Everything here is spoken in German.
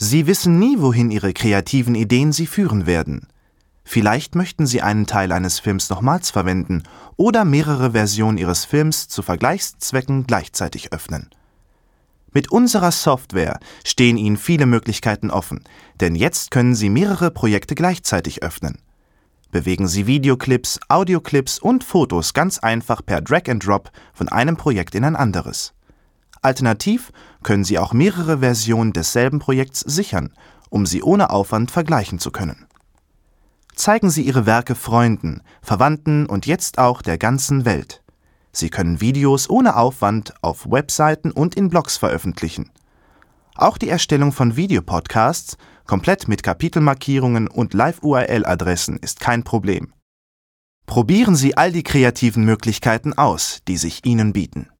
Sie wissen nie, wohin Ihre kreativen Ideen Sie führen werden. Vielleicht möchten Sie einen Teil eines Films nochmals verwenden oder mehrere Versionen Ihres Films zu Vergleichszwecken gleichzeitig öffnen. Mit unserer Software stehen Ihnen viele Möglichkeiten offen, denn jetzt können Sie mehrere Projekte gleichzeitig öffnen. Bewegen Sie Videoclips, Audioclips und Fotos ganz einfach per Drag and Drop von einem Projekt in ein anderes. Alternativ können Sie auch mehrere Versionen desselben Projekts sichern, um sie ohne Aufwand vergleichen zu können. Zeigen Sie Ihre Werke Freunden, Verwandten und jetzt auch der ganzen Welt. Sie können Videos ohne Aufwand auf Webseiten und in Blogs veröffentlichen. Auch die Erstellung von Videopodcasts, komplett mit Kapitelmarkierungen und Live-URL-Adressen, ist kein Problem. Probieren Sie all die kreativen Möglichkeiten aus, die sich Ihnen bieten.